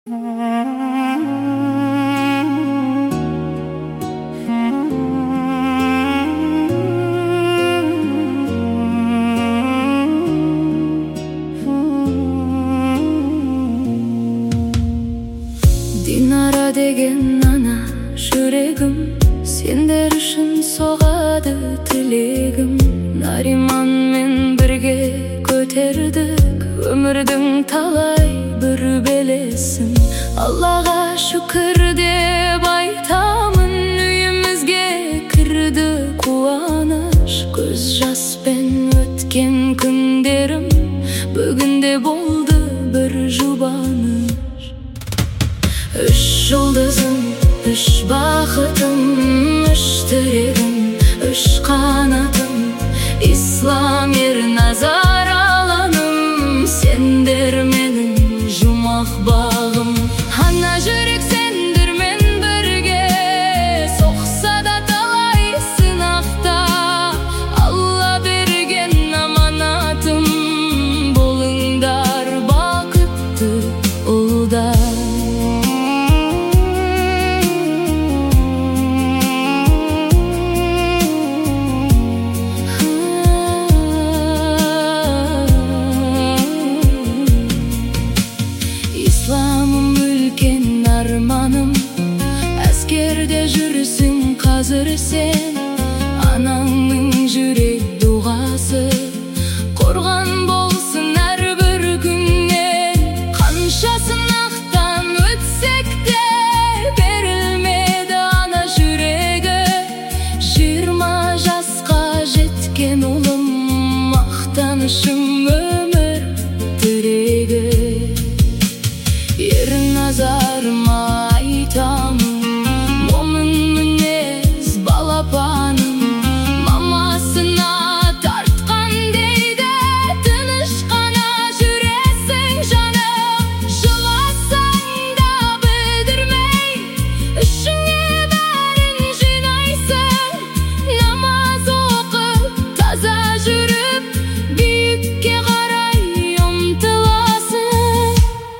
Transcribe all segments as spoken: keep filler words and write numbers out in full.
Динара деген ана жүрегім, сендер үшін соғады тілегім. Нариманмен бірге көтердік өмірдің талай бір белесін. Аллаға шүкір деп айтамын, үйімізге кірді қуаныш. Көз жаспен өткен күндерім бүгінде болды бір жұбаныш. Үш жұлдызым, үш бақытым, үш тірегім, үш қанатым, ислам ерназар аланым. Сендер менің жұмақ бағым. Ана жүрек сендермен бірге, соқса да талай сынақта. Алла берген аманатым, болыңдар бақытты ұлдар. Исламым үлкен арманым, әскерде жүрсің қазір сен. Анаңның жүрек дұғасы қорған болсын әрбір күннен. Қанша сынақтан өтсек те берілмеді ана жүрегі. Жиырма жасқа жеткен ұлым, мақтанышым өмір тірегі. Ерназарыма айтамын, момын мінез балапаным. Мамасына тартқан дейді, тыныш қана жүресің жаным. Жыласаң да білдірмей, ішіңе бәрін жинайсың. Намаз оқып, таза жүріп, биікке қарай ұмтыласың.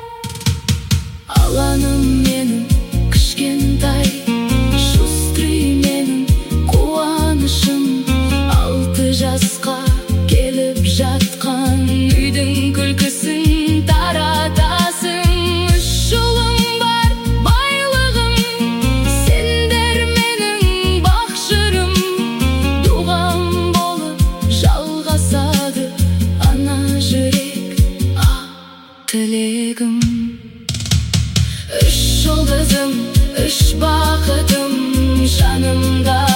Аланым менің кішкентай, шустрый менің қуанышым. Алты жасқа келіп жатқан үйдің күлкісін таратасың. Үш ұлың бар байлығым, сендер менің бақ жырым. Дұғам болып жалғасады ана жүрек, ақ тілегім. Үш жұлдызым, үш бақытым жанымда.